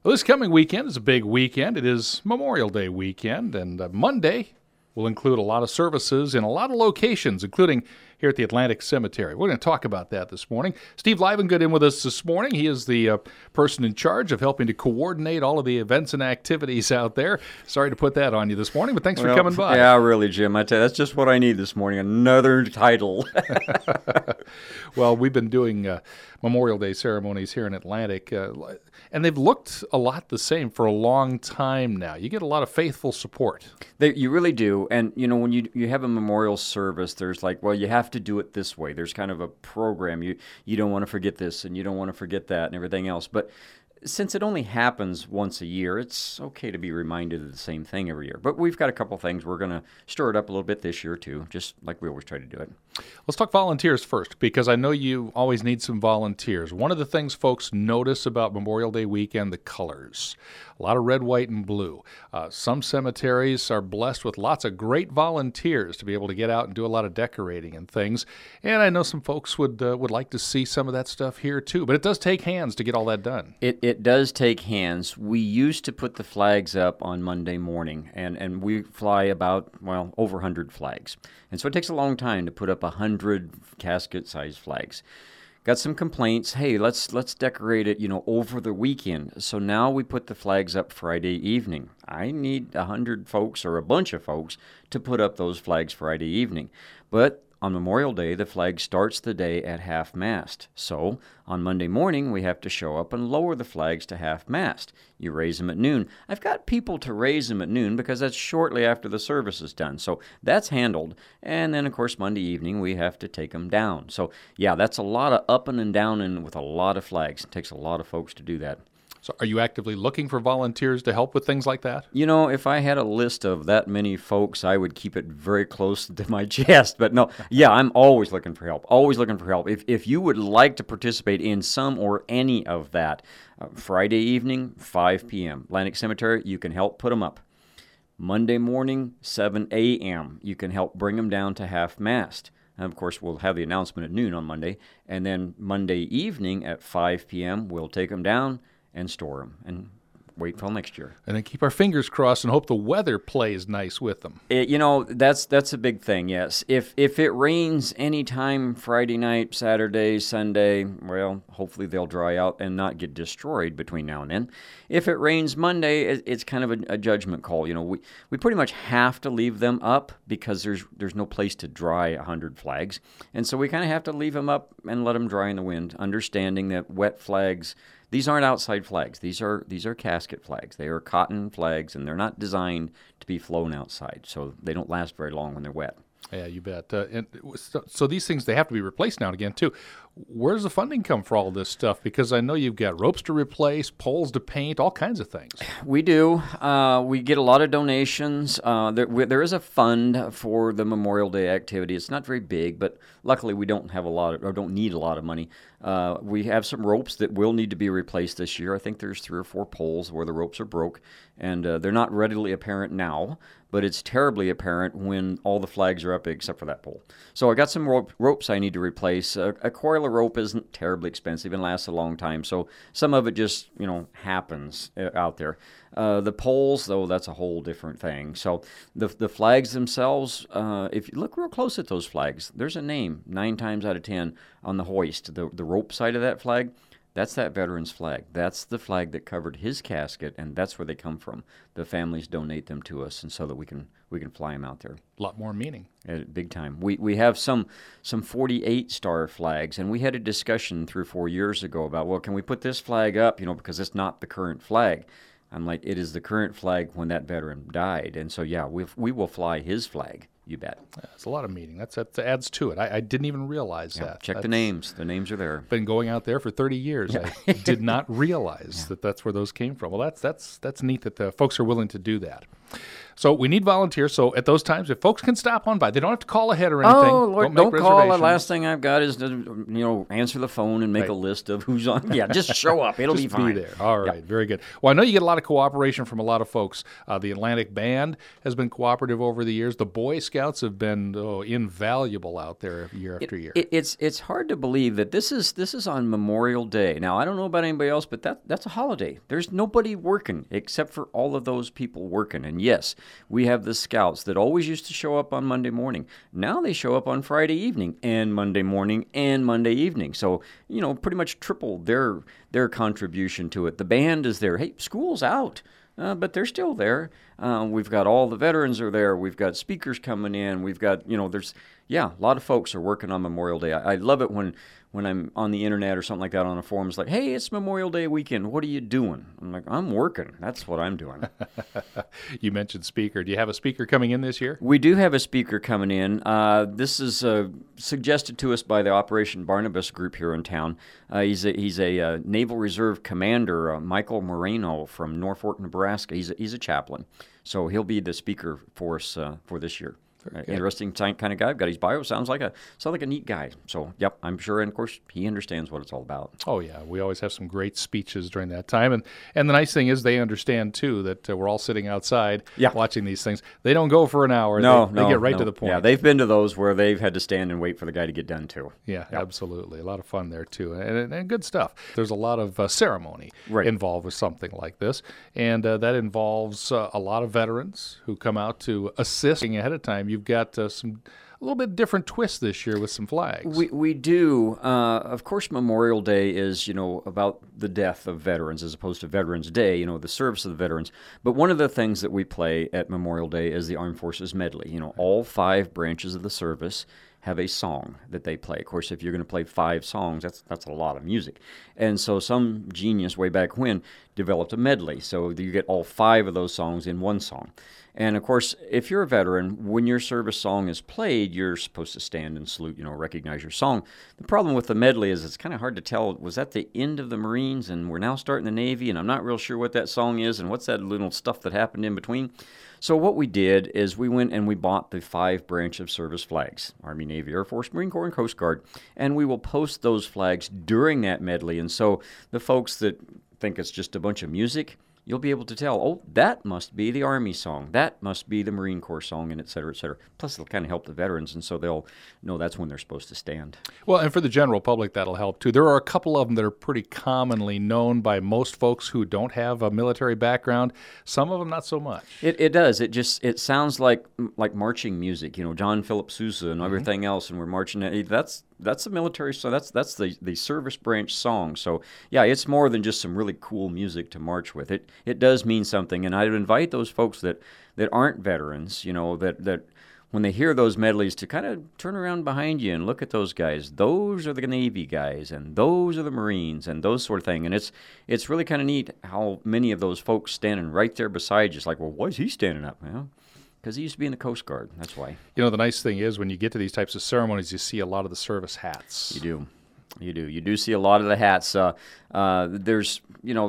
Well, this coming weekend is a big weekend. It is Memorial Day weekend, and Monday will include a lot of services in a lot of locations, including here at the Atlantic Cemetery. We're going to talk about that this morning. Steve Livengood in with us this morning. He is the person in charge of helping to coordinate all of the events and activities out there. Sorry to put that on you this morning, but thanks for coming by. Yeah, really, Jim. I tell you, that's just what I need this morning, another title. Well, we've been doing Memorial Day ceremonies here in Atlantic, and they've looked a lot the same for a long time now. You get a lot of faithful support. You really do. And, you know, when you have a memorial service, there's like, well, you have to do it this way. There's kind of a program. You don't want to forget this and you don't want to forget that and everything else. But since it only happens once a year, it's okay to be reminded of the same thing every year. But we've got a couple things. We're going to stir it up a little bit this year, too, just like we always try to do it. Let's talk volunteers first, because I know you always need some volunteers. One of the things folks notice about Memorial Day weekend, the colors. A lot of red, white, and blue. Some cemeteries are blessed with lots of great volunteers to be able to get out and do a lot of decorating and things. And I know some folks would like to see some of that stuff here, too. But it does take hands to get all that done. It does take hands. We used to put the flags up on Monday morning, and we fly about, over 100 flags. And so it takes a long time to put up 100 casket-sized flags. Got some complaints. Hey, let's decorate it, over the weekend. So now we put the flags up Friday evening. I need 100 folks or a bunch of folks to put up those flags Friday evening. But on Memorial Day, the flag starts the day at half-mast. So on Monday morning, we have to show up and lower the flags to half-mast. You raise them at noon. I've got people to raise them at noon because that's shortly after the service is done. So that's handled. And then, of course, Monday evening, we have to take them down. So, yeah, that's a lot of up and down and with a lot of flags. It takes a lot of folks to do that. So are you actively looking for volunteers to help with things like that? If I had a list of that many folks, I would keep it very close to my chest. But no, yeah, I'm always looking for help, always looking for help. If you would like to participate in some or any of that, Friday evening, 5 p.m., Atlantic Cemetery, you can help put them up. Monday morning, 7 a.m., you can help bring them down to half-mast. And of course, we'll have the announcement at noon on Monday. And then Monday evening at 5 p.m., we'll take them down and store them and wait till next year. And then keep our fingers crossed and hope the weather plays nice with them. That's a big thing, yes. If it rains anytime Friday night, Saturday, Sunday, well, hopefully they'll dry out and not get destroyed between now and then. If it rains Monday, it's kind of a judgment call. We pretty much have to leave them up because there's no place to dry 100 flags. And so we kind of have to leave them up and let them dry in the wind, understanding that wet flags, these aren't outside flags. These are casket flags. They are cotton flags, and they're not designed to be flown outside, so they don't last very long when they're wet. Yeah, you bet. So these things, they have to be replaced now and again, too. Where does the funding come for all this stuff? Because I know you've got ropes to replace, poles to paint, all kinds of things. We do. We get a lot of donations. There is a fund for the Memorial Day activity. It's not very big, but luckily we don't need a lot of money. We have some ropes that will need to be replaced this year. I think there's 3 or 4 poles where the ropes are broke, and they're not readily apparent now, but it's terribly apparent when all the flags are up except for that pole. So I got some ropes I need to replace. A coil of rope isn't terribly expensive and lasts a long time, so some of it just happens out there. The poles, though, that's a whole different thing. So the flags themselves, if you look real close at those flags, there's a name 9 times out of 10 on the hoist. The rope side of that flag, that's that veteran's flag. That's the flag that covered his casket, and that's where they come from. The families donate them to us, and so that we can fly them out there. A lot more meaning. Big time. We have some 48-star flags, and we had a discussion 3 or 4 years ago about, well, can we put this flag up, because it's not the current flag. I'm like, it is the current flag when that veteran died, and so yeah, we will fly his flag. You bet. That's a lot of meaning. That adds to it. I didn't even realize that. Check the names. The names are there. Been going out there for 30 years. Yeah. I did not realize that's where those came from. Well, that's neat that the folks are willing to do that. So we need volunteers. So at those times, if folks can stop on by, they don't have to call ahead or anything. Oh, Lord, don't don't call. The reservations. last thing I've got is to, answer the phone and make a list of who's on. Yeah, just show up. It'll be Just fine. be there. All right, very good. Well, I know you get a lot of cooperation from a lot of folks. The Atlantic Band has been cooperative over the years. The Boy Scouts have been invaluable out there year after year. It's hard to believe that this is on Memorial Day. Now, I don't know about anybody else, but that's a holiday. There's nobody working except for all of those people working. And yes, we have the Scouts that always used to show up on Monday morning. Now they show up on Friday evening and Monday morning and Monday evening. So, pretty much triple their contribution to it. The band is there. Hey, school's out. But they're still there. We've got all the veterans are there. We've got speakers coming in. We've got, a lot of folks are working on Memorial Day. I love it when I'm on the internet or something like that on a forum. It's like, hey, it's Memorial Day weekend. What are you doing? I'm like, I'm working. That's what I'm doing. You mentioned speaker. Do you have a speaker coming in this year? We do have a speaker coming in. This is suggested to us by the Operation Barnabas group here in town. He's a Naval Reserve commander, Michael Moreno from Norfolk, Nebraska. He's a chaplain, so he'll be the speaker for us for this year. Interesting kind of guy. I've got his bio. Sounds like a neat guy. So, yep, I'm sure. And, of course, he understands what it's all about. Oh, yeah. We always have some great speeches during that time. And the nice thing is they understand, too, that we're all sitting outside watching these things. They don't go for an hour. They get right to the point. Yeah, they've been to those where they've had to stand and wait for the guy to get done, too. Yeah, absolutely. A lot of fun there, too. And good stuff. There's a lot of ceremony involved with something like this. And that involves a lot of veterans who come out to assist ahead of time. You've got a little bit different twist this year with some flags. We do. Of course, Memorial Day is, about the death of veterans as opposed to Veterans Day, the service of the veterans. But one of the things that we play at Memorial Day is the Armed Forces Medley. All 5 branches of the service have a song that they play. Of course, if you're going to play 5 songs, that's a lot of music. And so some genius way back when developed a medley. So you get all 5 of those songs in one song. And, of course, if you're a veteran, when your service song is played, you're supposed to stand and salute, recognize your song. The problem with the medley is it's kind of hard to tell, was that the end of the Marines and we're now starting the Navy, and I'm not real sure what that song is and what's that little stuff that happened in between. So what we did is we went and we bought the 5 branch of service flags, Army, Navy, Air Force, Marine Corps, and Coast Guard, and we will post those flags during that medley. And so the folks that think it's just a bunch of music, you'll be able to tell, oh, that must be the Army song, that must be the Marine Corps song, and et cetera, et cetera. Plus, it'll kind of help the veterans, and so they'll know that's when they're supposed to stand. Well, and for the general public, that'll help, too. There are a couple of them that are pretty commonly known by most folks who don't have a military background. Some of them, not so much. It does. It sounds like marching music, John Philip Sousa and everything else, and we're marching. That's the military song. That's the service branch song. So, yeah, it's more than just some really cool music to march with. It does mean something, and I would invite those folks that aren't veterans, that when they hear those medleys to kind of turn around behind you and look at those guys. Those are the Navy guys, and those are the Marines, and those sort of thing. And it's really kind of neat how many of those folks standing right there beside you. It's like, well, why is he standing up? Because he used to be in the Coast Guard. That's why. The nice thing is when you get to these types of ceremonies, you see a lot of the service hats. You do. You do see a lot of the hats. There's,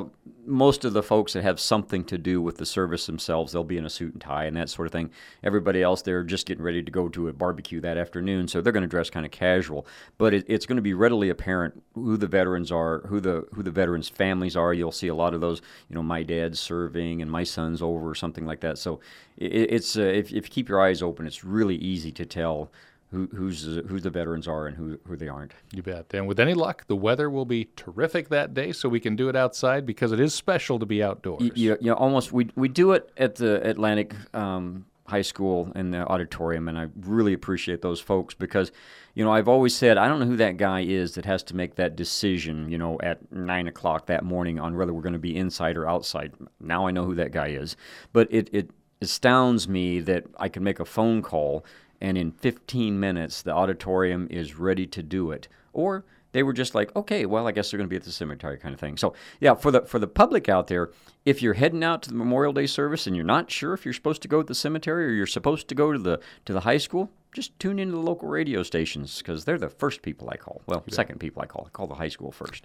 most of the folks that have something to do with the service themselves, they'll be in a suit and tie and that sort of thing. Everybody else, they're just getting ready to go to a barbecue that afternoon, so they're going to dress kind of casual. But it's going to be readily apparent who the veterans are, who the veterans' families are. You'll see a lot of those, my dad's serving and my son's over or something like that. So it's if you keep your eyes open, it's really easy to tell who the veterans are and who they aren't. You bet. And with any luck, the weather will be terrific that day, so we can do it outside because it is special to be outdoors. Almost. We do it at the Atlantic High School in the auditorium, and I really appreciate those folks because, I've always said I don't know who that guy is that has to make that decision, at 9 o'clock that morning on whether we're going to be inside or outside. Now I know who that guy is, but it astounds me that I can make a phone call and in 15 minutes, the auditorium is ready to do it. Or they were just like, okay, well, I guess they're going to be at the cemetery kind of thing. So, yeah, for the public out there, if you're heading out to the Memorial Day service and you're not sure if you're supposed to go to the cemetery or you're supposed to go to the high school, just tune into the local radio stations because they're the first people I call. Well, second people I call. I call the high school first.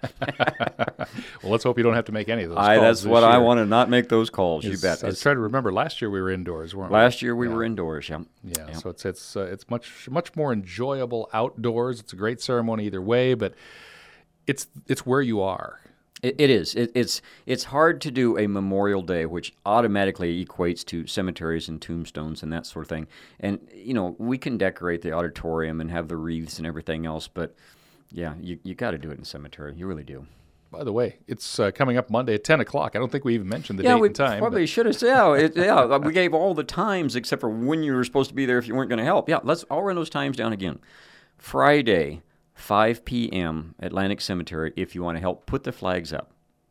Well, let's hope you don't have to make any of those calls. That's this what year. I want to not make those calls. You bet. I was trying to remember. Last year we were indoors, weren't we? Last year we were indoors. Yeah. Yeah. So it's much more enjoyable outdoors. It's a great ceremony either way, but it's where you are. It is. It's hard to do a Memorial Day, which automatically equates to cemeteries and tombstones and that sort of thing. And, we can decorate the auditorium and have the wreaths and everything else, but, yeah, you got to do it in the cemetery. You really do. By the way, it's coming up Monday at 10 o'clock. I don't think we even mentioned the date and time. Yeah, we probably should have. We gave all the times except for when you were supposed to be there if you weren't going to help. Yeah, I'll run those times down again. Friday, 5 p.m. Atlantic Cemetery if you want to help put the flags up.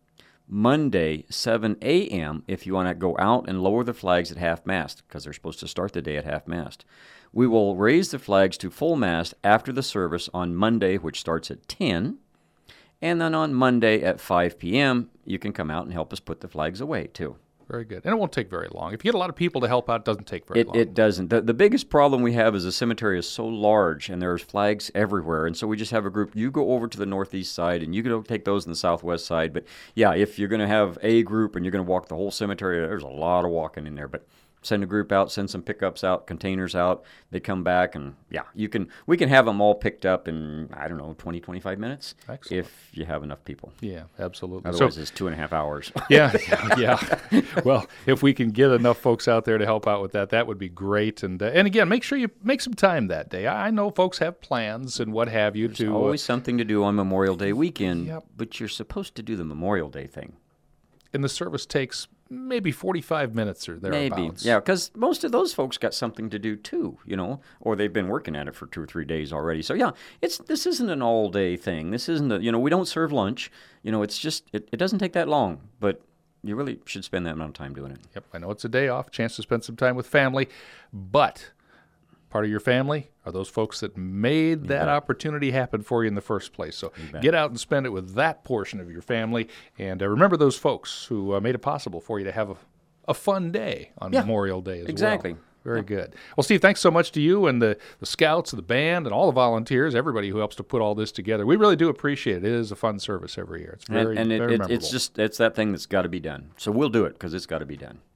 Monday, 7 a.m. if you want to go out and lower the flags at half-mast because they're supposed to start the day at half-mast. We will raise the flags to full-mast after the service on Monday, which starts at 10. And then on Monday at 5 p.m., you can come out and help us put the flags away, too. Very good. And it won't take very long. If you get a lot of people to help out, it doesn't take very long. It doesn't. The biggest problem we have is the cemetery is so large and there's flags everywhere. And so we just have a group. You go over to the northeast side and you can take those on the southwest side. But, yeah, if you're going to have a group and you're going to walk the whole cemetery, there's a lot of walking in there. But send a group out, send some pickups out, containers out. They come back and, yeah, we can have them all picked up in, 20, 25 minutes. Excellent. If you have enough people. Yeah, absolutely. Otherwise, it's 2.5 hours. Yeah. Well, if we can get enough folks out there to help out with that would be great. And again, make sure you make some time that day. I know folks have plans and what have you. There's always something to do on Memorial Day weekend, but you're supposed to do the Memorial Day thing. And the service takes maybe 45 minutes or thereabouts. Maybe, yeah, because most of those folks got something to do too, or they've been working at it for 2 or 3 days already. So yeah, this isn't an all-day thing. This isn't we don't serve lunch. It's just it doesn't take that long, but you really should spend that amount of time doing it. Yep, I know it's a day off, chance to spend some time with family, but part of your family are those folks that made that opportunity happen for you in the first place. So get out and spend it with that portion of your family. And remember those folks who made it possible for you to have a fun day on Memorial Day as well. Very good. Well, Steve, thanks so much to you and the scouts, the band, and all the volunteers, everybody who helps to put all this together. We really do appreciate it. It is a fun service every year. It's very memorable. It's that thing that's got to be done. So we'll do it because it's got to be done.